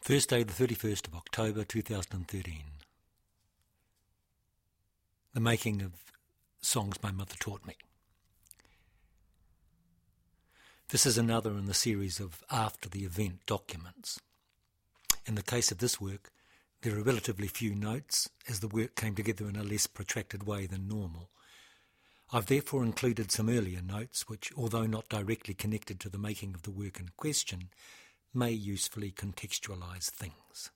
Thursday, the 31st of October 2013. The making of songs my mother taught me. This is another in the series of after the event documents. In the case of this work, there are relatively few notes, as the work came together in a less protracted way than normal. I've therefore included some earlier notes which, although not directly connected to the making of the work in question, may usefully contextualise things.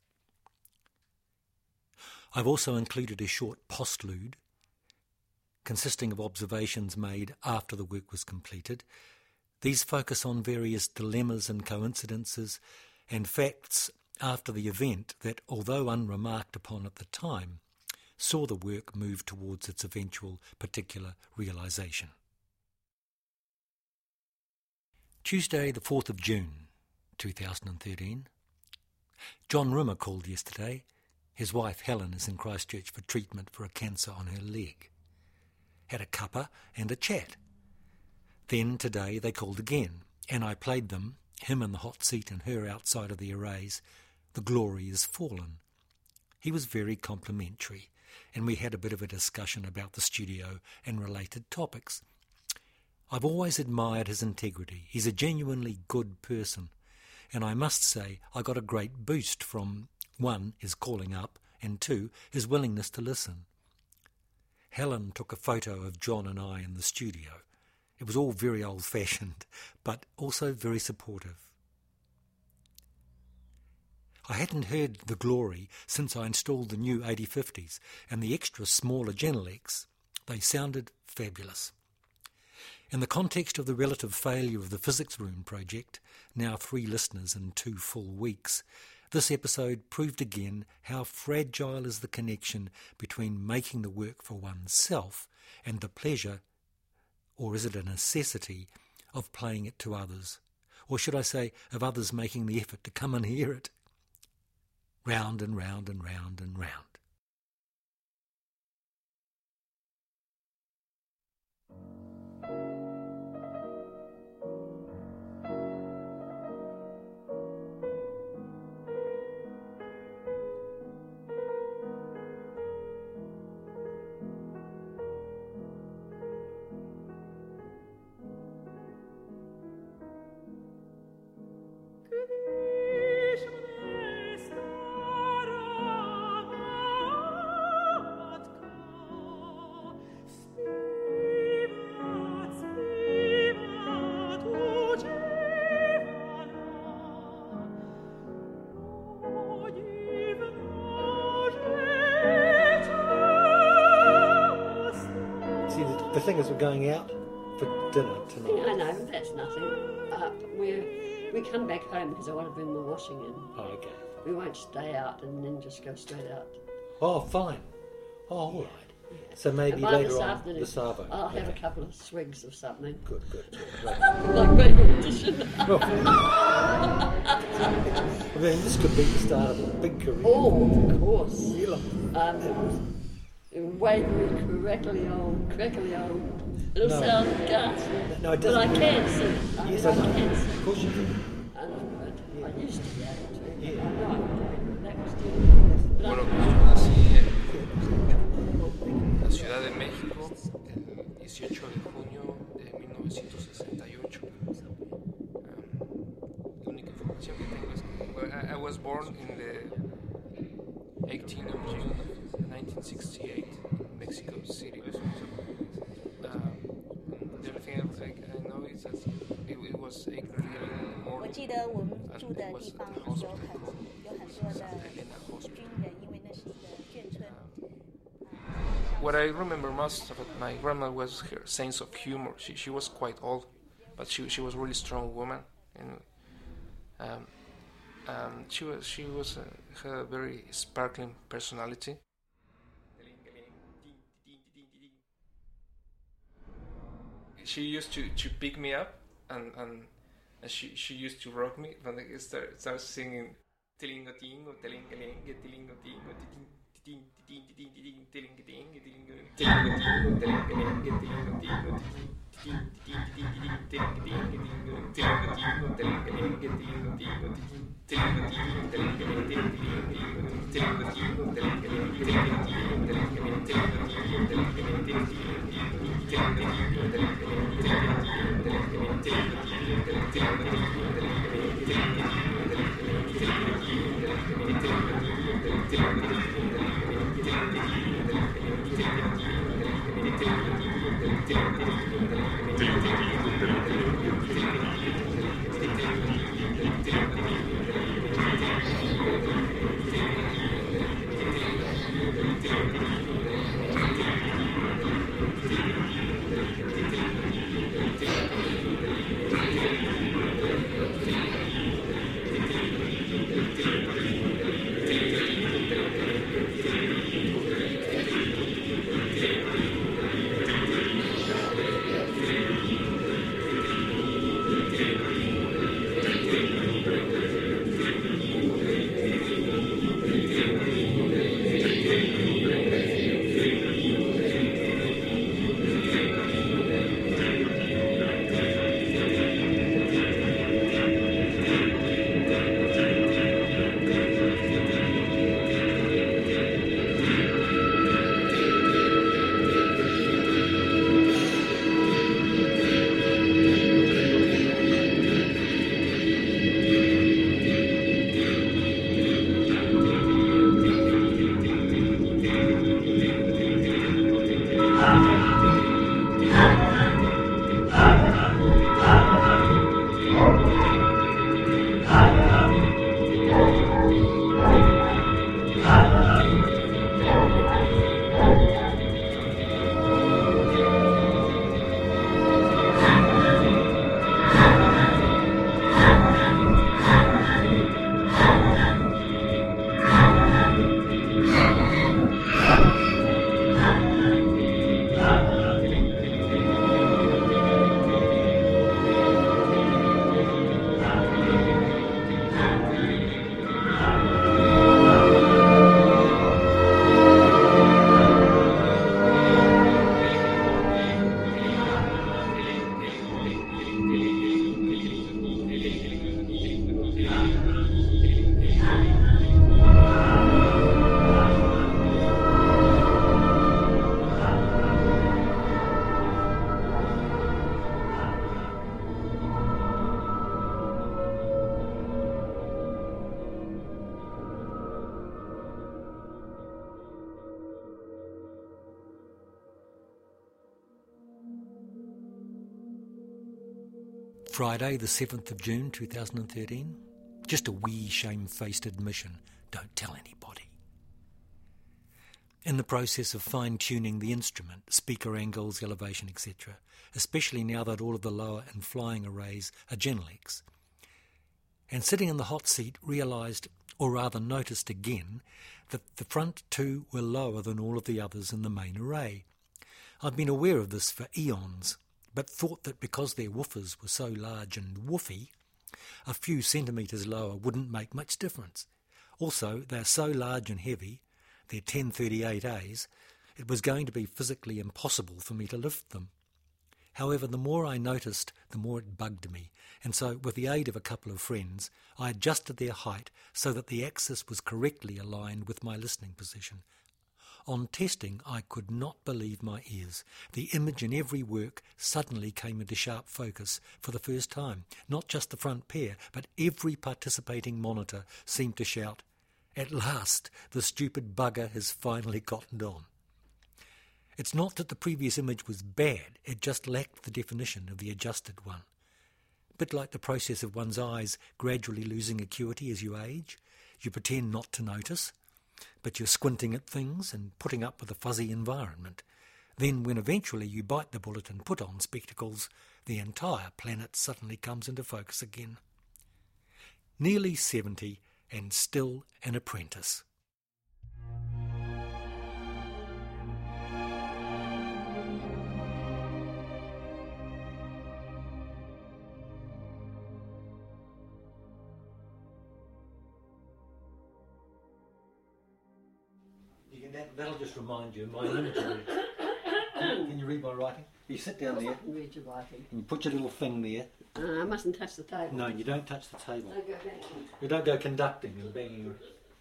I've also included a short postlude consisting of observations made after the work was completed. These focus on various dilemmas and coincidences and facts after the event that, although unremarked upon at the time, saw the work move towards its eventual particular realisation. Tuesday, the 4th of June, 2013. John Rimmer called yesterday. His wife Helen is in Christchurch for treatment for a cancer on her leg. Had a cuppa and a chat. Then today they called again, and I played them, him in the hot seat and her outside of the arrays, The Glory Is Fallen. He was very complimentary, and we had a bit of a discussion about the studio and related topics. I've always admired his integrity. He's a genuinely good person. And I must say I got a great boost from, 1, his calling up, and 2, his willingness to listen. Helen took a photo of John and I in the studio. It was all very old-fashioned, but also very supportive. I hadn't heard The Glory since I installed the new 8050s and the extra smaller Genelecs. They sounded fabulous. In the context of the relative failure of the Physics Room project, now 3 listeners in 2 full weeks, this episode proved again how fragile is the connection between making the work for oneself and the pleasure, or is it a necessity, of playing it to others, or should I say, of others making the effort to come and hear it. Round and round and round and round. The thing is, we're going out for dinner tonight. I know, that's nothing. We come back home because I want to bring the washing in. Oh, okay. We won't stay out and then just go straight out. Oh, fine. Oh, all right. Yeah. So maybe later on, the Savo. I'll have a couple of swigs of something. Good. Like being an audition. Well, I mean, this could be the start of a big career. Oh, of course. Really? Wavery, crackly old. It'll sound ghastly. No, it but I doesn't. can sing. Yes, I I know. can sing. Of course you can. I used to be able to. Yeah. No, that was good. Bueno, pues yo nací en la Ciudad de México el 18 de junio de 1968. La única información que tengo es que I was born in the 18th of June 1968 in Mexico City. The only thing I know is that it was a real morning. 我记得我们住的地方有很多的军人，因为那是一个眷村。 What I remember most about my grandma was her sense of humor. She was quite old, but she was a really strong woman, and she had a very sparkling personality. She used to pick me up and she used to rock me when I start singing tilingo tingo tilingalinga tilingo tingo ting ting ting ting ting ting ting ting ting ting ting ting ting ting ting ting Friday the 7th of June 2013. Just a wee shamefaced admission. Don't tell anybody. In the process of fine-tuning the instrument, speaker angles, elevation, etc., especially now that all of the lower and flying arrays are Genelecs, and sitting in the hot seat realised, or rather noticed again, that the front two were lower than all of the others in the main array. I've been aware of this for eons, but thought that because their woofers were so large and woofy, a few centimetres lower wouldn't make much difference. Also, they're so large and heavy, their 1038As, it was going to be physically impossible for me to lift them. However, the more I noticed, the more it bugged me, and so, with the aid of a couple of friends, I adjusted their height so that the axis was correctly aligned with my listening position. On testing, I could not believe my ears. The image in every work suddenly came into sharp focus for the first time. Not just the front pair, but every participating monitor seemed to shout, "At last, the stupid bugger has finally gotten on." It's not that the previous image was bad, it just lacked the definition of the adjusted one. A bit like the process of one's eyes gradually losing acuity as you age. You pretend not to notice, but you're squinting at things and putting up with a fuzzy environment. Then when eventually you bite the bullet and put on spectacles, the entire planet suddenly comes into focus again. Nearly 70 and still an apprentice. That'll just remind you of my imagery. Can you read my writing? You sit down there I can read your writing. and you put your little thing there. I mustn't touch the table. No, you don't touch the table. Don't go back. You don't go conducting and banging.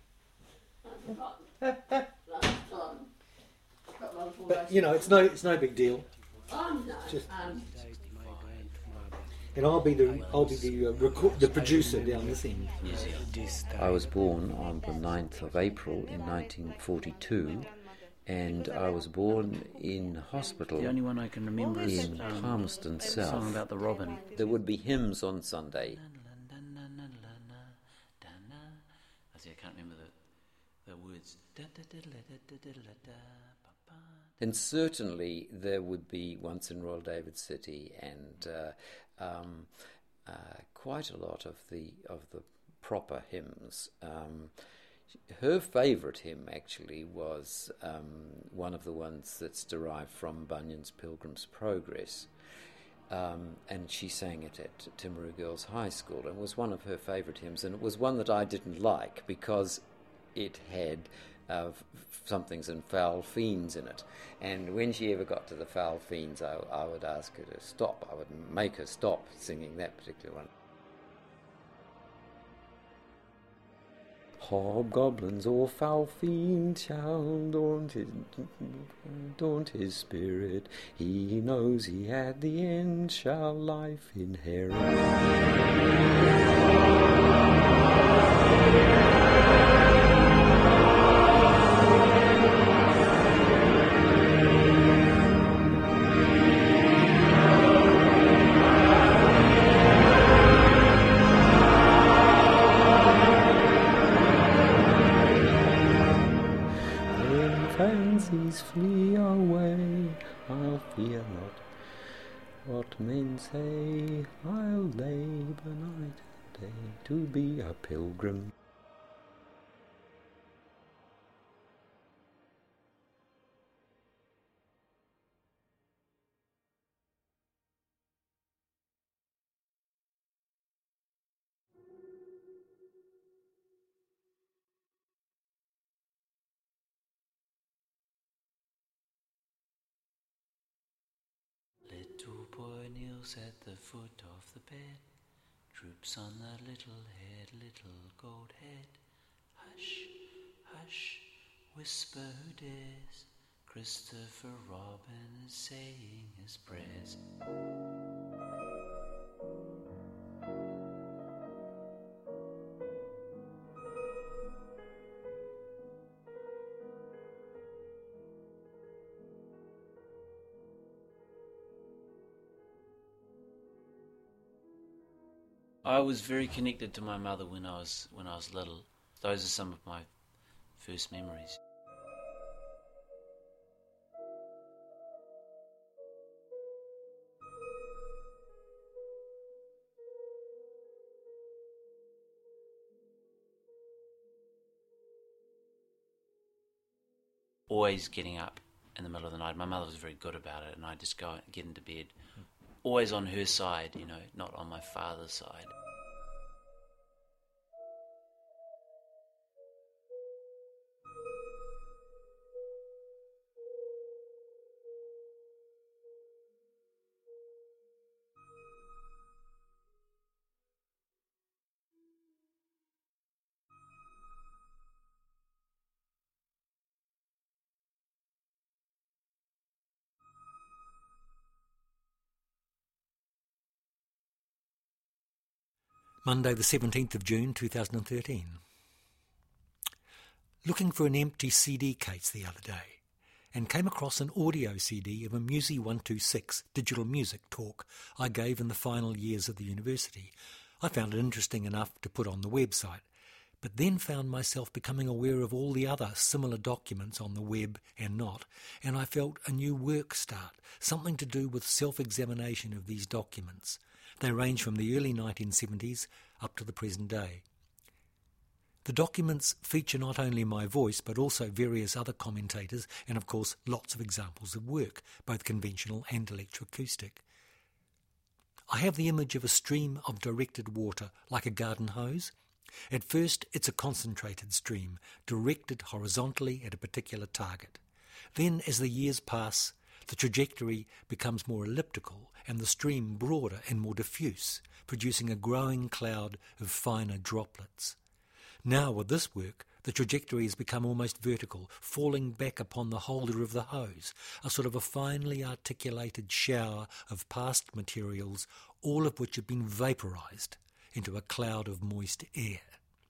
Last time. Got one for But you know, it's no big deal. Oh no. Just- Um, And I'll be the producer down this end. I was born on the 9th of April in 1942, and I was born in hospital The only one I can remember is in Palmerston the song South. about the robin. There would be hymns on Sunday. I see, I can't remember the words. And certainly there would be Once in Royal David City, and quite a lot of the proper hymns. Her favourite hymn actually was one of the ones that's derived from Bunyan's Pilgrim's Progress, and she sang it at Timaru Girls High School, and it was one of her favourite hymns, and it was one that I didn't like because it had somethings and foul fiends in it. And when she ever got to the foul fiends, I would ask her to stop. I would make her stop singing that particular one. Hobgoblins or foul fiends shall daunt his spirit. He knows he at the end shall life inherit. Fancies flee away, I'll fear not what men say. I'll labour night and day to be a pilgrim. Little boy kneels at the foot of the bed, droops on the little head, little gold head. Hush, hush, whisper who dares, Christopher Robin is saying his prayers. I was very connected to my mother when I was little. Those are some of my first memories. Always getting up in the middle of the night. My mother was very good about it, and I just go and get into bed. Always on her side, you know, not on my father's side. Monday the 17th of June 2013. Looking for an empty CD case the other day and came across an audio CD of a Musi 126 digital music talk I gave in the final years of the university. I found it interesting enough to put on the website, but then found myself becoming aware of all the other similar documents on the web and not, and I felt a new work start, something to do with self-examination of these documents. They range from the early 1970s up to the present day. The documents feature not only my voice but also various other commentators and of course lots of examples of work, both conventional and electroacoustic. I have the image of a stream of directed water like a garden hose. At first it's a concentrated stream directed horizontally at a particular target. Then as the years pass, The trajectory becomes more elliptical and the stream broader and more diffuse, producing a growing cloud of finer droplets. Now with this work, the trajectory has become almost vertical, falling back upon the holder of the hose, a sort of a finely articulated shower of past materials, all of which have been vaporised into a cloud of moist air.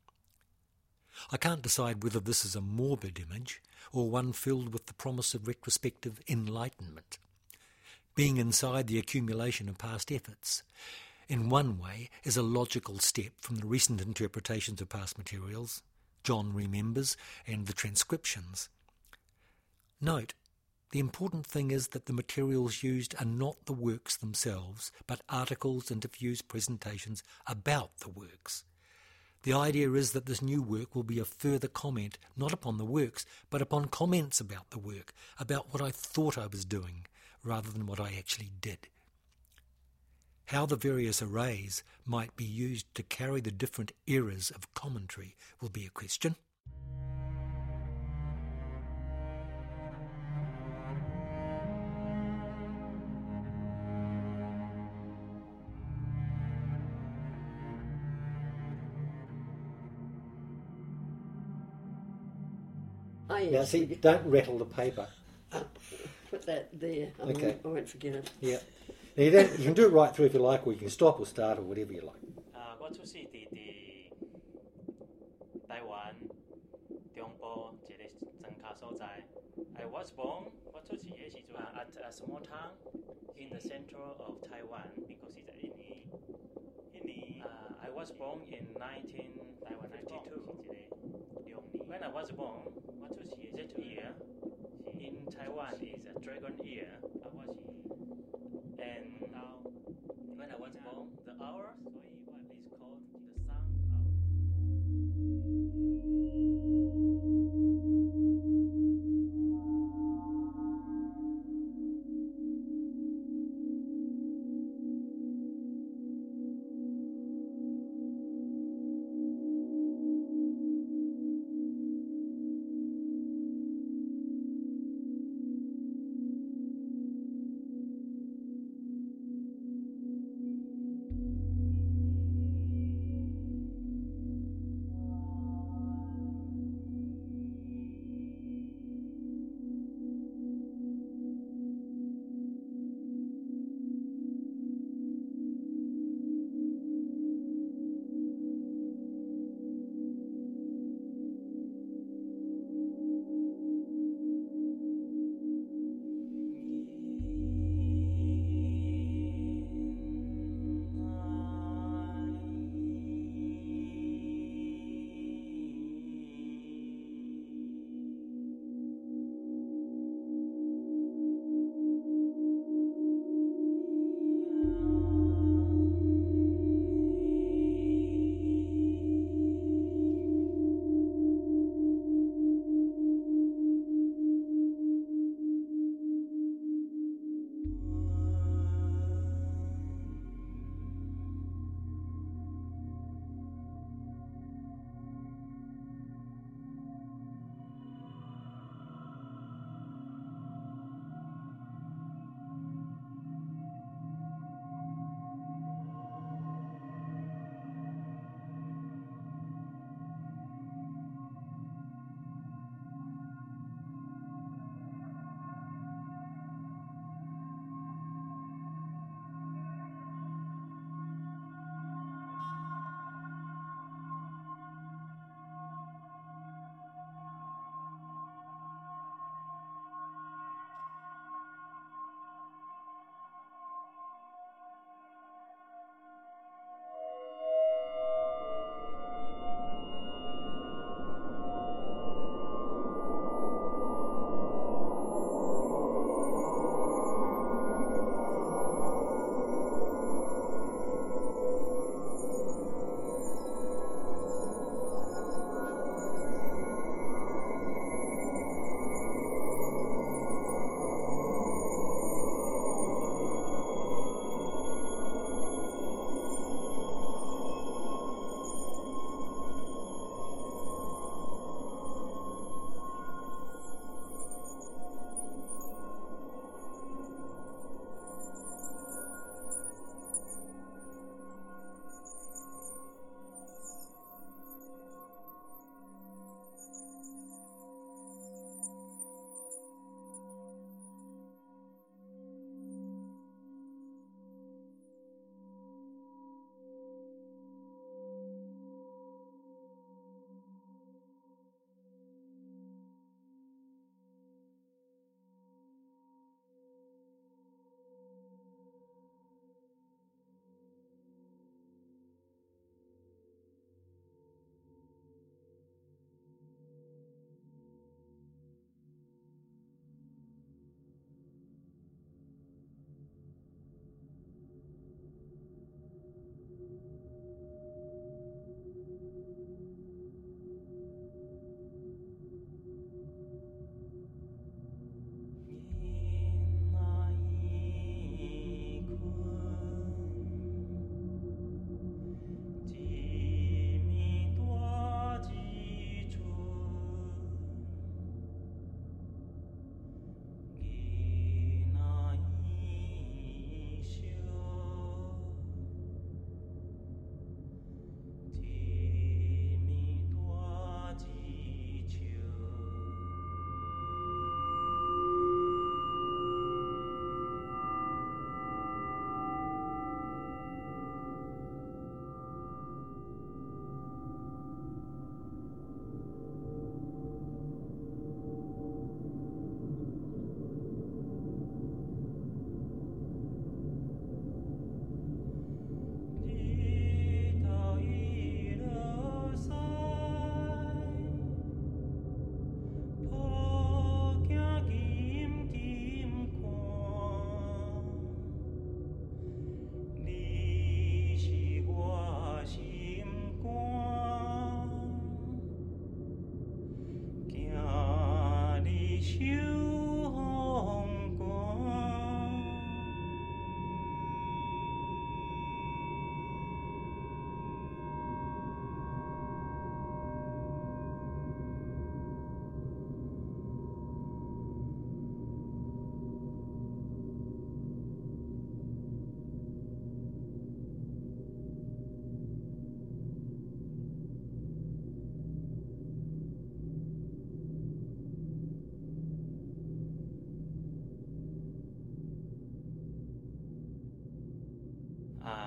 I can't decide whether this is a morbid image or one filled with the promise of retrospective enlightenment. Being inside the accumulation of past efforts, in one way, is a logical step from the recent interpretations of past materials, John remembers, and the transcriptions. Note, the important thing is that the materials used are not the works themselves, but articles, interviews, presentations about the works. The idea is that this new work will be a further comment, not upon the works, but upon comments about the work, about what I thought I was doing, rather than what I actually did. How the various arrays might be used to carry the different eras of commentary will be a question. Now, see, don't rattle the paper. Put that there. Okay. I won't forget it. Yeah. Now, you can do it right through if you like, or you can stop or start or whatever you like. 我出世伫台湾中部一个庄卡所在。I was born 我出世的时阵 at a small town in the center of Taiwan because it's I was born in 1992. When I was born 我出世的这 year in Taiwan is a dragon year. And now, when I was born, the hour, so what is called the sun hour.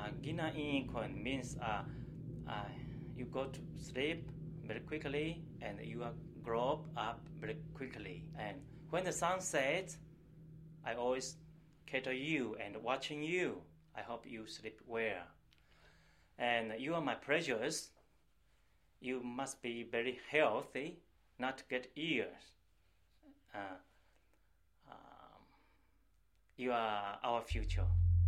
Gina in Korean means you go to sleep very quickly and you grow up very quickly. And when the sun sets, I always cater you and watching you. I hope you sleep well. And you are my precious. You must be very healthy, not to get ill. You are our future.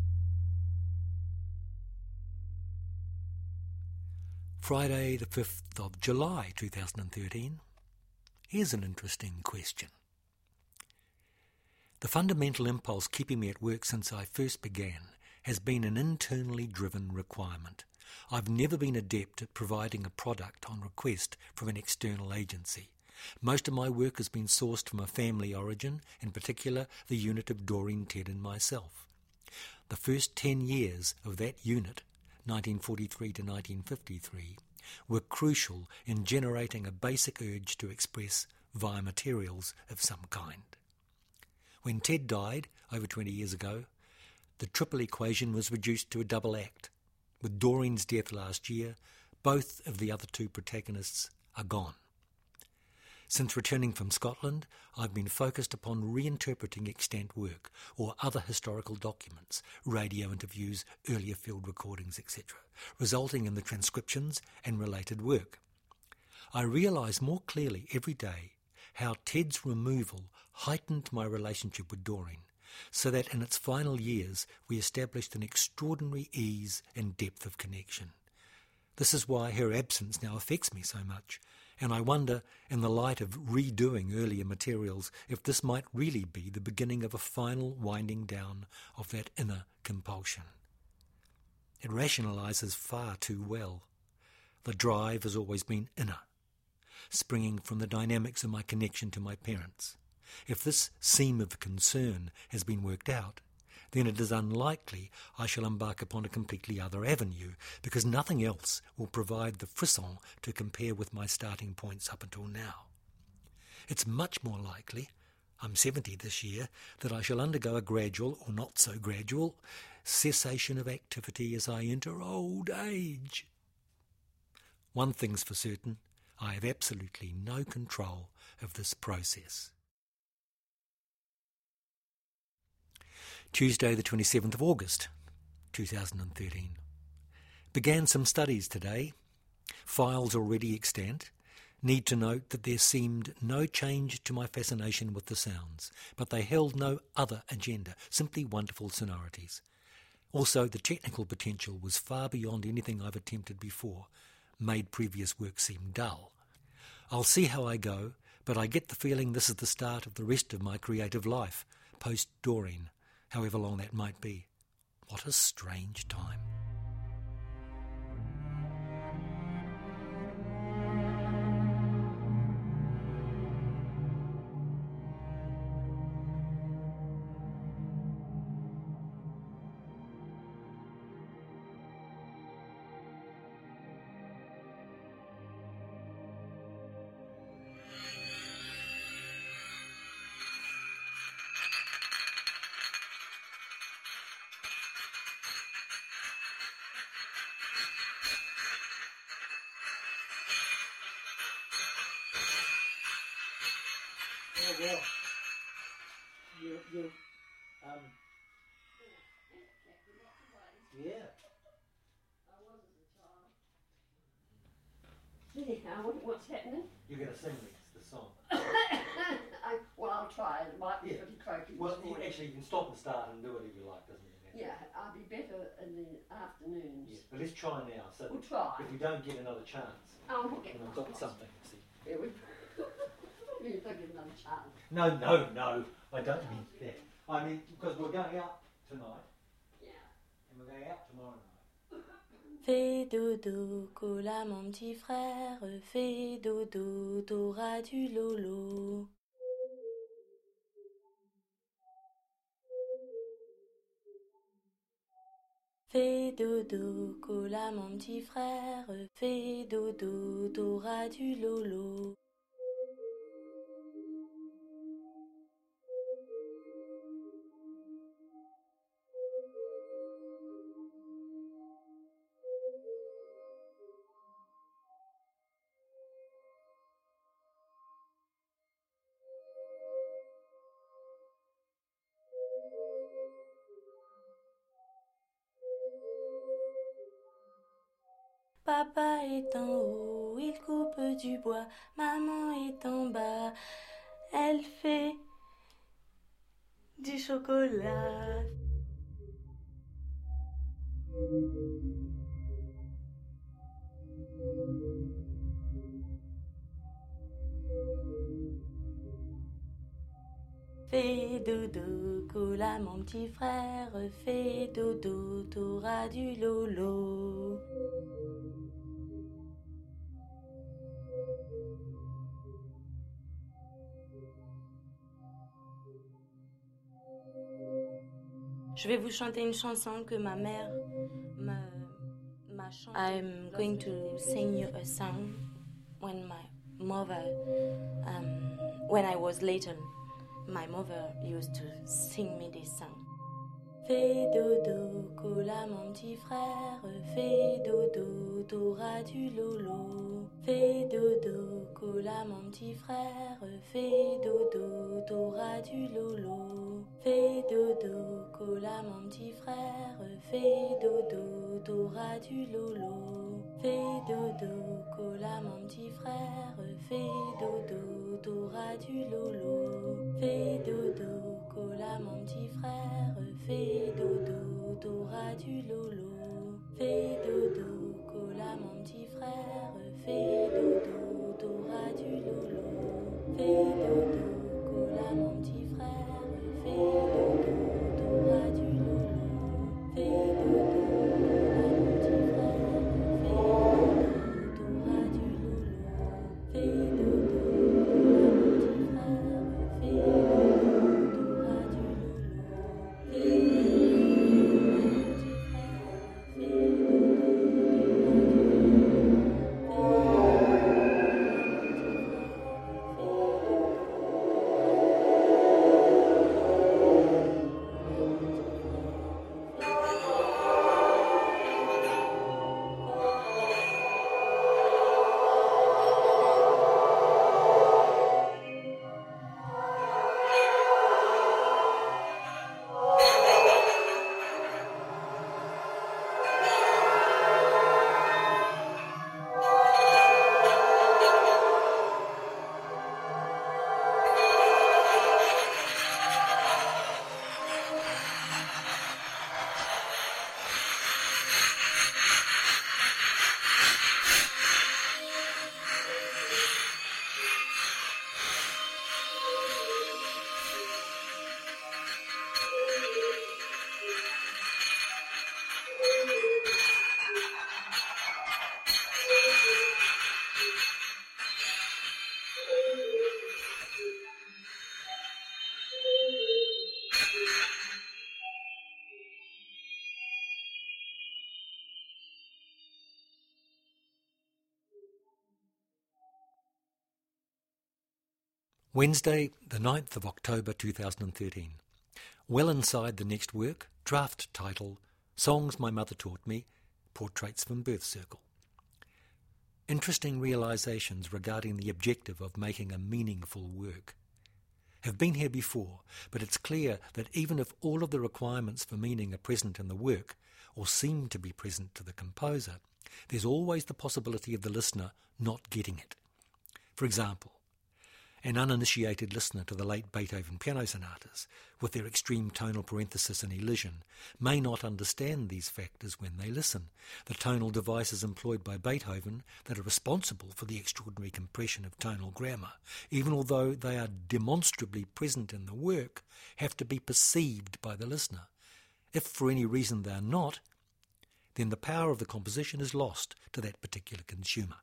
Friday the 5th of July 2013. Here's an interesting question. The fundamental impulse keeping me at work since I first began has been an internally driven requirement. I've never been adept at providing a product on request from an external agency. Most of my work has been sourced from a family origin, in particular the unit of Doreen, Ted and myself. The first 10 years of that unit, 1943 to 1953, were crucial in generating a basic urge to express via materials of some kind. When Ted died, over 20 years ago, the triple equation was reduced to a double act. With Doreen's death last year, both of the other two protagonists are gone. Since returning from Scotland, I've been focused upon reinterpreting extant work or other historical documents, radio interviews, earlier field recordings, etc., resulting in the transcriptions and related work. I realise more clearly every day how Ted's removal heightened my relationship with Doreen, so that in its final years we established an extraordinary ease and depth of connection. This is why her absence now affects me so much, and I wonder, in the light of redoing earlier materials, if this might really be the beginning of a final winding down of that inner compulsion. It rationalises far too well. The drive has always been inner, springing from the dynamics of my connection to my parents. If this seam of concern has been worked out, then it is unlikely I shall embark upon a completely other avenue, because nothing else will provide the frisson to compare with my starting points up until now. It's much more likely, I'm 70 this year, that I shall undergo a gradual, or not so gradual, cessation of activity as I enter old age. One thing's for certain, I have absolutely no control of this process. Tuesday the 27th of August 2013. Began some studies today. Files already extant. Need to note that there seemed no change to my fascination with the sounds, but they held no other agenda, simply wonderful sonorities. Also, the technical potential was far beyond anything I've attempted before, made previous work seem dull. I'll see how I go, but I get the feeling this is the start of the rest of my creative life, post-Doreen, however long that might be. What a strange time. Oh, well. Yeah. Anyhow, what's happening? You're going to sing the song. I'll try. It might be Yeah. pretty croaky Well, this morning. actually, you can stop and start and do it if you like, doesn't it? Yeah, I'll be better in the afternoons. Yeah. But let's try now. So We'll try. if we don't get another chance, Oh, we'll get then I've got something to see. Yeah, you don't get another chance. No, I don't mean that. I mean, because we're going out tonight, Yeah. and we're going out tomorrow night. Fais dodo, cola mon petit frère, fais dodo, t'auras du lolo. Fais dodo, cola mon petit frère, fais dodo, t'auras du lolo. Papa est en haut, il coupe du bois. Maman est en bas, elle fait du chocolat. Fais dodo, cola mon petit frère, fais dodo, t'auras du lolo. Je vais vous chanter une chanson que ma mère m'a chantée. I'm going to sing you a song when my mother, when I was little, my mother used to sing me this song. Fais dodo, cola mon petit frère, fais dodo, t'auras du lolo. Fais dodo, cola mon petit frère, fais dodo, t'auras du lolo. Fais dodo, cola mon petit frère, fais dodo, t'auras du lolo. Fais dodo, cola mon petit frère, fais dodo, t'auras du lolo. Fais dodo, cola mon petit frère, fais dodo, t'auras du lolo. Fais dodo, cola mon petit frère, fais dodo, t'auras du lolo. Fais dodo, cola mon petit frère, fais dodo, t'auras du lolo. Fais dodo, cola mon petit frère, fais dodo, t'auras du lolo. Fais dodo, cola mon petit frère, fais dodo, t'auras du lolo. Wednesday, the 9th of October 2013. Well inside the next work, draft title, Songs My Mother Taught Me, Portraits from Birth Circle. Interesting realisations regarding the objective of making a meaningful work. Have been here before, but it's clear that even if all of the requirements for meaning are present in the work, or seem to be present to the composer, there's always the possibility of the listener not getting it. For example, an uninitiated listener to the late Beethoven piano sonatas, with their extreme tonal parenthesis and elision, may not understand these factors when they listen. The tonal devices employed by Beethoven that are responsible for the extraordinary compression of tonal grammar, even although they are demonstrably present in the work, have to be perceived by the listener. If for any reason they are not, then the power of the composition is lost to that particular consumer.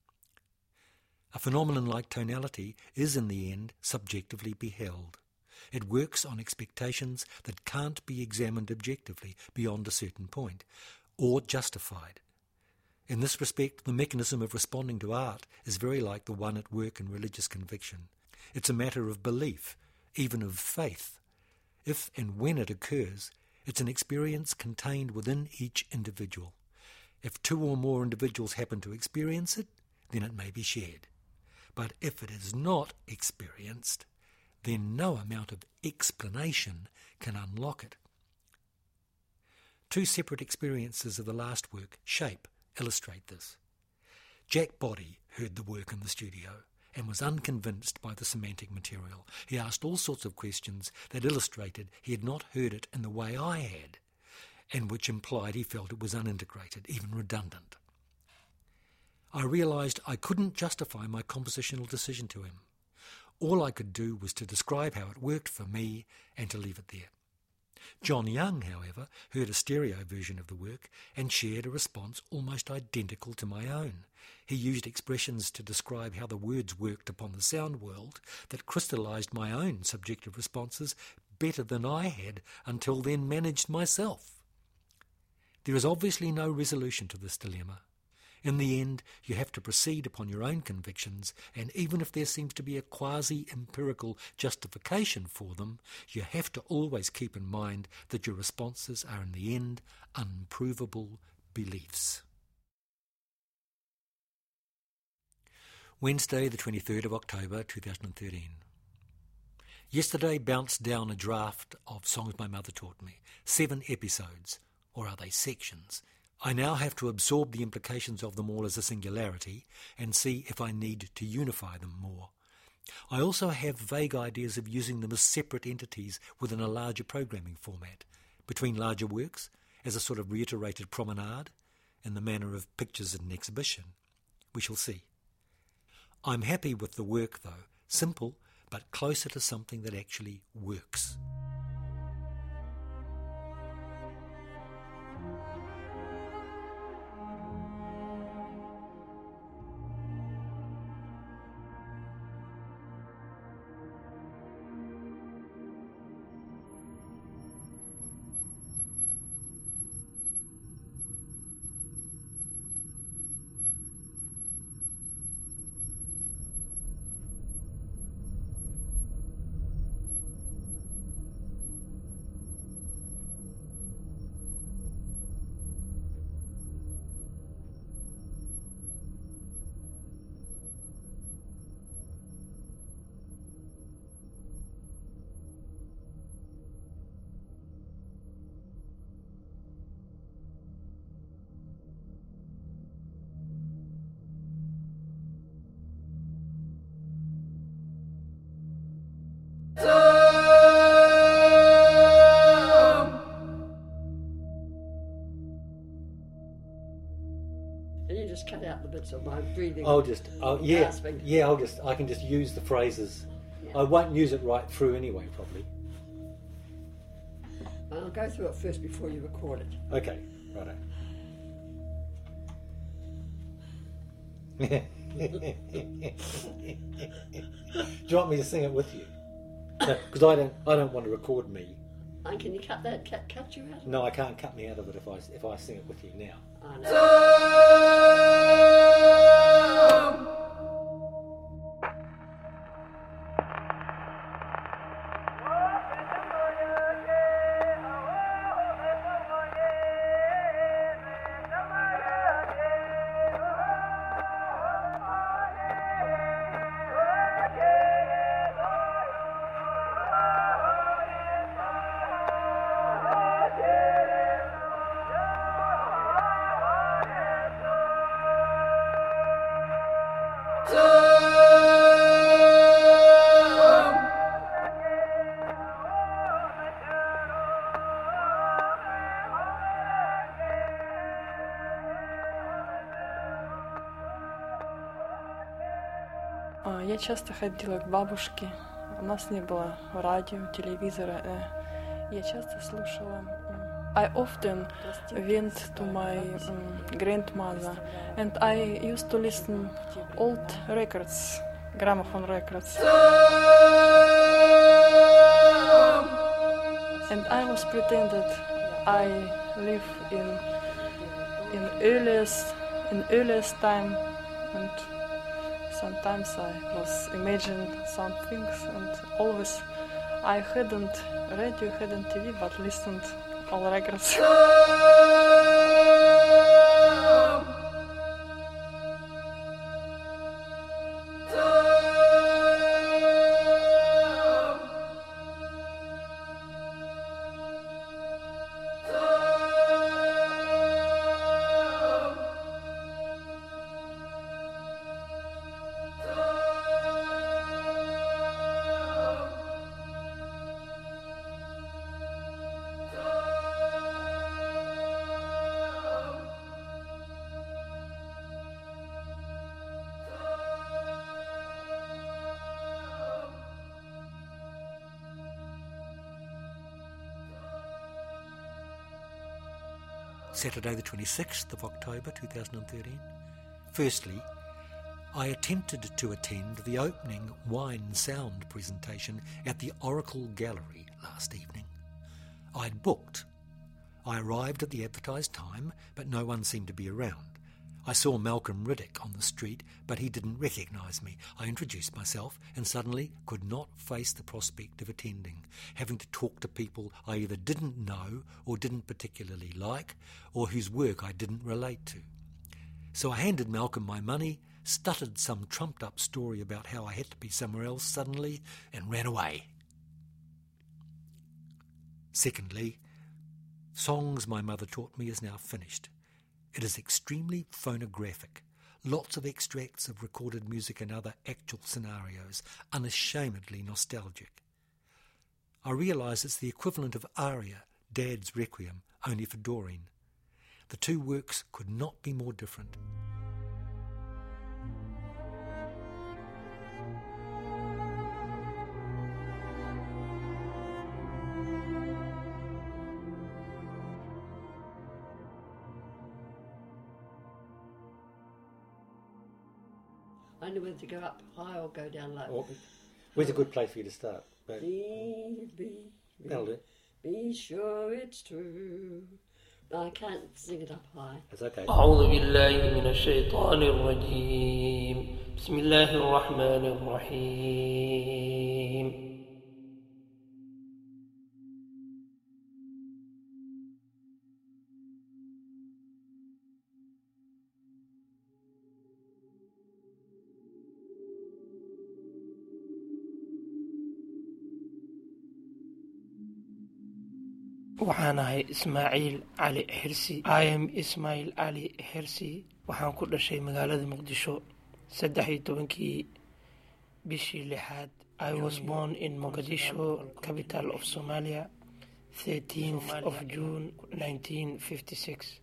A phenomenon like tonality is in the end subjectively beheld. It works on expectations that can't be examined objectively beyond a certain point, or justified. In this respect, the mechanism of responding to art is very like the one at work in religious conviction. It's a matter of belief, even of faith. If and when it occurs, it's an experience contained within each individual. If two or more individuals happen to experience it, then it may be shared. But if it is not experienced, then no amount of explanation can unlock it. Two separate experiences of the last work shape, illustrate this. Jack Boddy heard the work in the studio and was unconvinced by the semantic material. He asked all sorts of questions that illustrated he had not heard it in the way I had, and which implied he felt it was unintegrated, even redundant. I realised I couldn't justify my compositional decision to him. All I could do was to describe how it worked for me and to leave it there. John Young, however, heard a stereo version of the work and shared a response almost identical to my own. He used expressions to describe how the words worked upon the sound world that crystallised my own subjective responses better than I had until then managed myself. There is obviously no resolution to this dilemma. In the end, you have to proceed upon your own convictions, and even if there seems to be a quasi-empirical justification for them, you have to always keep in mind that your responses are in the end unprovable beliefs. Wednesday, the 23rd of October 2013. Yesterday bounced down a draft of Songs My Mother Taught Me, 7 episodes, or are they sections? I now have to absorb the implications of them all as a singularity and see if I need to unify them more. I also have vague ideas of using them as separate entities within a larger programming format, between larger works, as a sort of reiterated promenade, in the manner of pictures at an exhibition. We shall see. I'm happy with the work, though, simple, but closer to something that actually works. And you just cut out the bits of my breathing. I can just use the phrases. Yeah. I won't use it right through anyway, probably. I'll go through it first before you record it. Okay, righto. Do you want me to sing it with you? Because I don't want to record me. And can you cut that? Cut you out? No, I can't cut me out of it if I sing it with you now. I know. Я часто ходила к бабушке. У нас не было радио, телевизора. Я часто слушала. I often went to my grandmother and I used to listen old records, gramophone records. And I was pretended I live in earliest time, and sometimes I was imagining some things, and always I hadn't radio, hadn't TV, but listened all records. Saturday the 26th of October 2013. Firstly, I attempted to attend the opening wine sound presentation at the Oracle Gallery last evening. I'd booked. I arrived at the advertised time, but no one seemed to be around. I saw Malcolm Riddick on the street, but he didn't recognise me. I introduced myself and suddenly could not face the prospect of attending, having to talk to people I either didn't know or didn't particularly like, or whose work I didn't relate to. So I handed Malcolm my money, stuttered some trumped-up story about how I had to be somewhere else suddenly, and ran away. Secondly, Songs My Mother Taught Me is now finished. It is extremely phonographic, lots of extracts of recorded music and other actual scenarios, unashamedly nostalgic. I realise it's the equivalent of Aria, Dad's Requiem, only for Doreen. The two works could not be more different. I know whether to go up high or go down low. Oh, where's a good place for you to start? That'll do. Be sure it's true. I can't sing it up high. That's okay. أعوذ بالله من الشيطان الرجيم. بسم الله الرحمن الرحيم. waxaan ahay Ismaaciil Cali Xirsi. I am Ismaaciil Cali Xirsi. waxaan ku dhashay magaalada Muqdisho 13 bishii 6. I was born in Mogadishu, capital of Somalia, 13th of June 1956.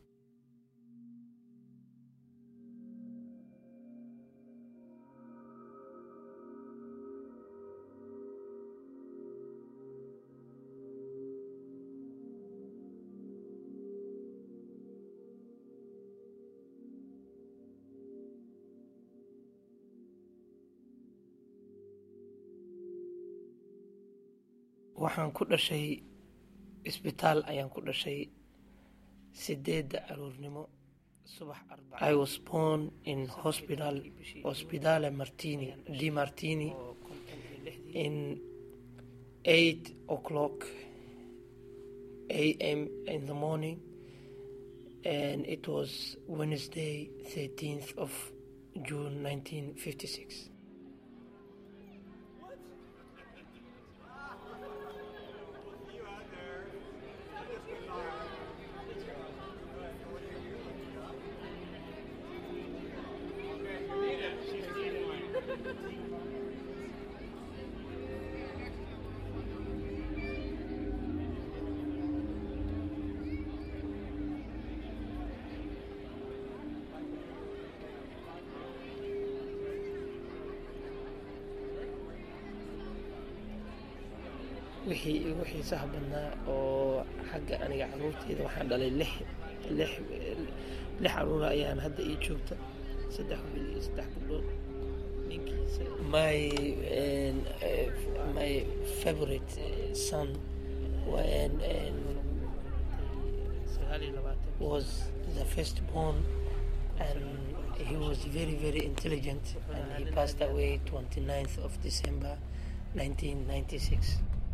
waxaan ku dhashay isbitaal ayaan ku dhashay 8 aroornimo subax 4. I was born in Hospitale Martini Di Martini in 8:00 a.m. in the morning, and it was Wednesday 13th of June 1956. wixii igu xiisaha badnaa oo xagga aniga caruurteyda waxaan dhalay lix caruur ayaan hadda ii joogta 3 wiil iyo 3 gabdhood. ninkiisa my favorite son was the firstborn, and he was very, very intelligent, and he passed away 29th of December 1996.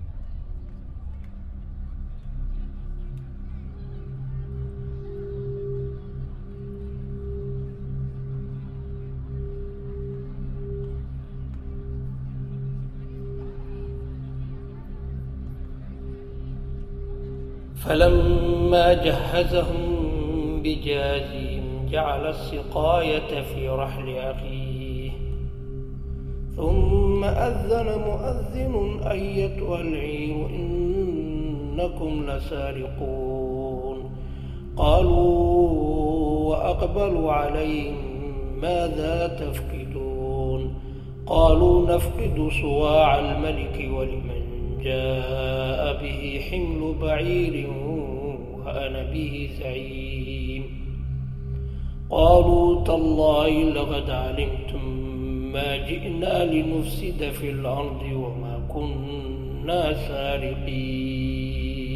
فلما جهزهم بجهازهم جعل السقاية في رحل أخيه ثم أذن مؤذن أيتها العير إنكم لسارقون. قالوا وأقبلوا عليهم ماذا تفقدون؟ قالوا نفقد صواع الملك ولمن جاء به حمل بعير وأنا به زعيم قالوا تالله لقد علمتم ما جئنا لنفسد في الأرض وما كنا سارقين.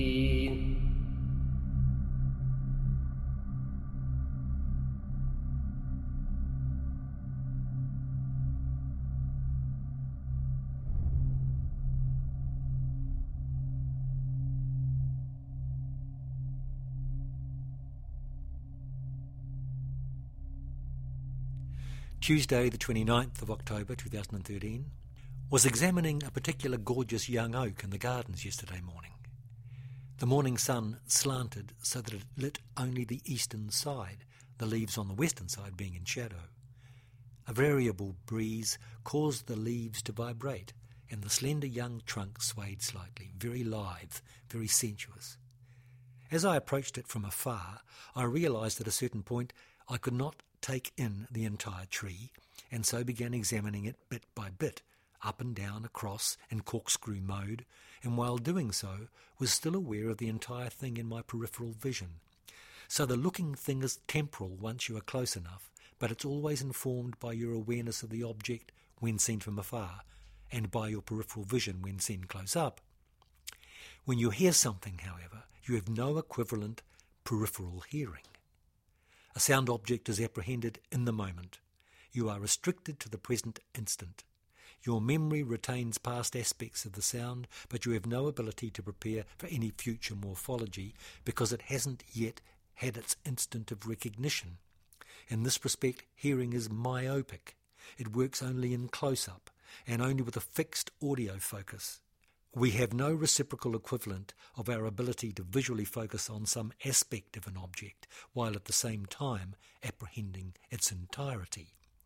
Tuesday, the 29th of October 2013, was examining a particular gorgeous young oak in the gardens yesterday morning. The morning sun slanted so that it lit only the eastern side, the leaves on the western side being in shadow. A variable breeze caused the leaves to vibrate, and the slender young trunk swayed slightly, very lithe, very sensuous. As I approached it from afar, I realised at a certain point I could not take in the entire tree, and so began examining it bit by bit, up and down, across, in corkscrew mode, and while doing so was still aware of the entire thing in my peripheral vision. So the looking thing is temporal once you are close enough, but it's always informed by your awareness of the object when seen from afar, and by your peripheral vision when seen close up. When you hear something, however, you have no equivalent peripheral hearing. A sound object is apprehended in the moment. You are restricted to the present instant. Your memory retains past aspects of the sound, but you have no ability to prepare for any future morphology because it hasn't yet had its instant of recognition. In this respect, hearing is myopic. It works only in close-up and only with a fixed audio focus. We have no reciprocal equivalent of our ability to visually focus on some aspect of an object while at the same time apprehending its entirety.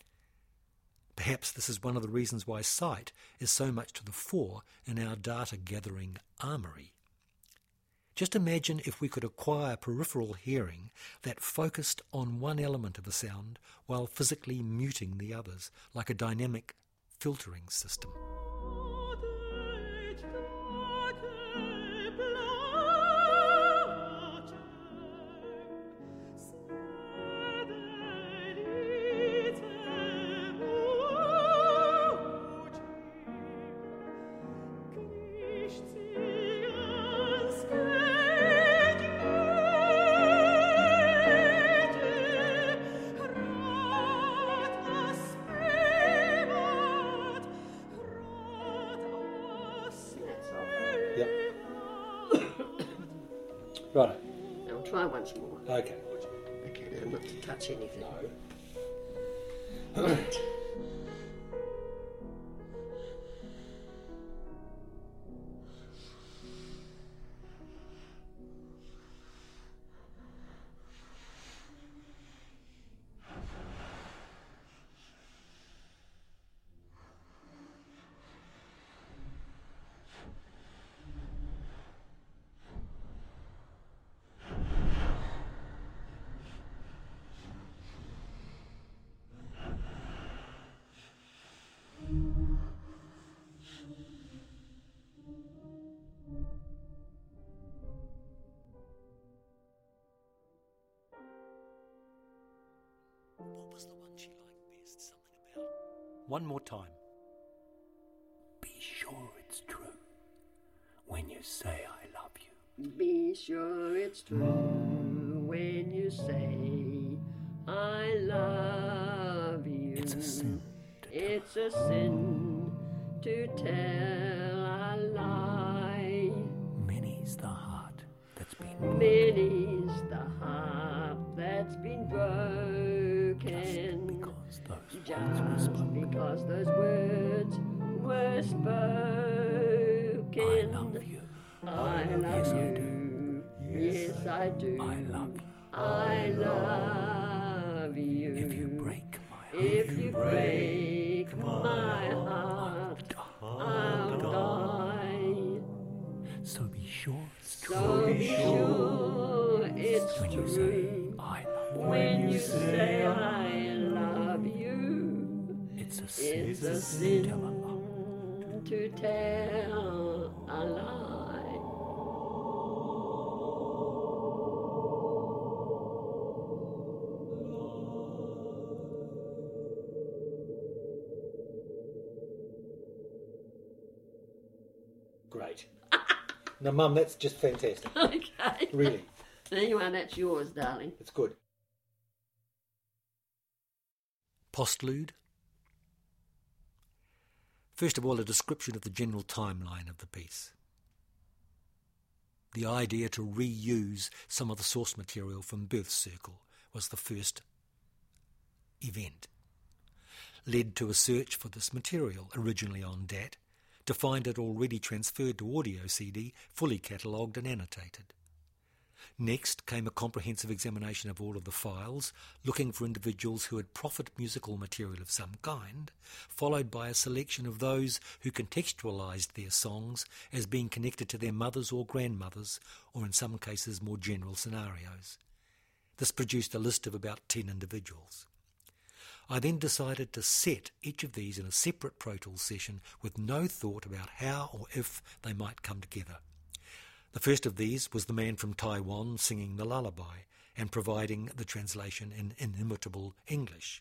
Perhaps this is one of the reasons why sight is so much to the fore in our data-gathering armoury. Just imagine if we could acquire peripheral hearing that focused on one element of a sound while physically muting the others, like a dynamic filtering system. Right. I'll try once more. Okay. Okay, now not to touch anything. No. Right. What was the one she liked best? Something about... One more time. Be sure it's true when you say I love you. Be sure it's true when you say I love you. It's a sin. It's a sin to tell a lie. Many's the heart that's been broken. Many's the heart that's been broken. Just because those words were spoken. I love you. I love you. Yes, I do. I love you. I love you. If you break my heart, if you break my heart, I'll die. So be sure it's true. So be sure it's when true. You say, I love you. When you say I love you, it's a sin, it's a sin to tell a lie. Great. Now, Mum, that's just fantastic. Okay. Really. Anyway, that's yours, darling. It's good. Postlude. First of all, a description of the general timeline of the piece. The idea to reuse some of the source material from Birth Circle was the first event. Led to a search for this material, originally on DAT, to find it already transferred to audio CD, fully catalogued and annotated. Next came a comprehensive examination of all of the files, looking for individuals who had proffered musical material of some kind, followed by a selection of those who contextualised their songs as being connected to their mothers or grandmothers, or in some cases more general scenarios. This produced a list of about 10 individuals. I then decided to set each of these in a separate Pro Tools session with no thought about how or if they might come together. The first of these was the man from Taiwan singing the lullaby and providing the translation in inimitable English.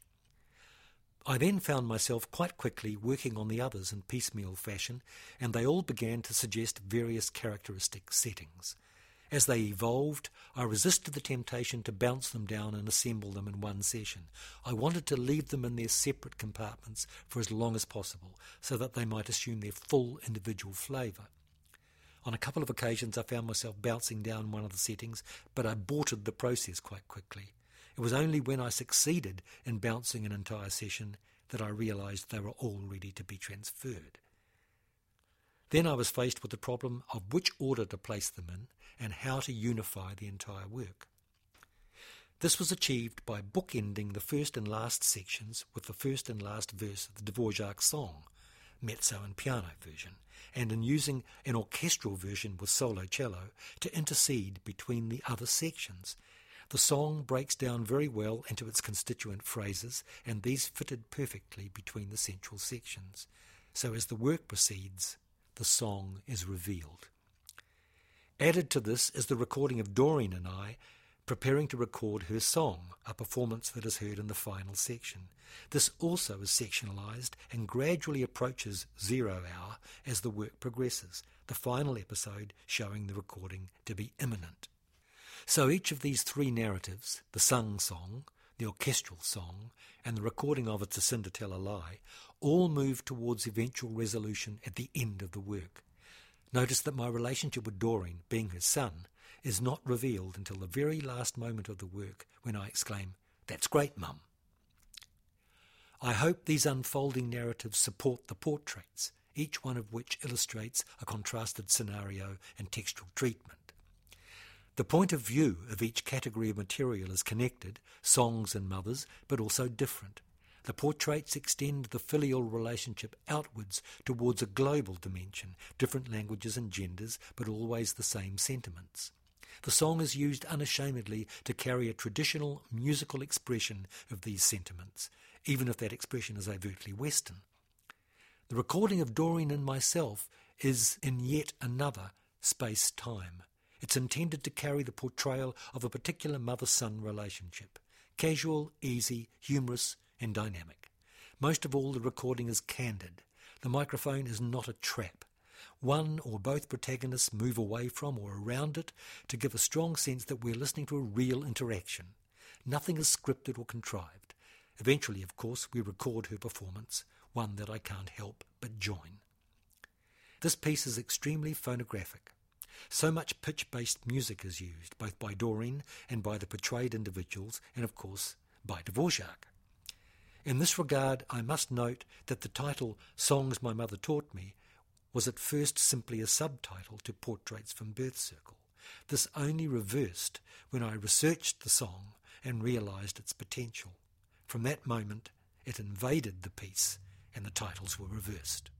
I then found myself quite quickly working on the others in piecemeal fashion, and they all began to suggest various characteristic settings. As they evolved, I resisted the temptation to bounce them down and assemble them in one session. I wanted to leave them in their separate compartments for as long as possible, so that they might assume their full individual flavour. On a couple of occasions I found myself bouncing down one of the settings, but I aborted the process quite quickly. It was only when I succeeded in bouncing an entire session that I realised they were all ready to be transferred. Then I was faced with the problem of which order to place them in and how to unify the entire work. This was achieved by bookending the first and last sections with the first and last verse of the Dvorak song, mezzo and piano version, and in using an orchestral version with solo cello to intercede between the other sections. The song breaks down very well into its constituent phrases, and these fitted perfectly between the central sections. So as the work proceeds, the song is revealed. Added to this is the recording of Doreen and I preparing to record her song, a performance that is heard in the final section. This also is sectionalised and gradually approaches 0 hour as the work progresses, the final episode showing the recording to be imminent. So each of these 3 narratives, the sung song, the orchestral song, and the recording of It's a Sin to Tell a Lie, all move towards eventual resolution at the end of the work. Notice that my relationship with Doreen, being her son, is not revealed until the very last moment of the work when I exclaim, "That's great, Mum." I hope these unfolding narratives support the portraits, each one of which illustrates a contrasted scenario and textual treatment. The point of view of each category of material is connected, songs and mothers, but also different. The portraits extend the filial relationship outwards towards a global dimension, different languages and genders, but always the same sentiments. The song is used unashamedly to carry a traditional musical expression of these sentiments, even if that expression is overtly Western. The recording of Doreen and myself is in yet another space-time. It's intended to carry the portrayal of a particular mother-son relationship, casual, easy, humorous, and dynamic. Most of all, the recording is candid. The microphone is not a trap. One or both protagonists move away from or around it to give a strong sense that we're listening to a real interaction. Nothing is scripted or contrived. Eventually, of course, we record her performance, one that I can't help but join. This piece is extremely phonographic. So much pitch-based music is used, both by Doreen and by the portrayed individuals, and of course by Dvorak. In this regard, I must note that the title Songs My Mother Taught Me was at first simply a subtitle to Portraits from Birth Circle. This only reversed when I researched the song and realised its potential. From that moment, it invaded the piece and the titles were reversed.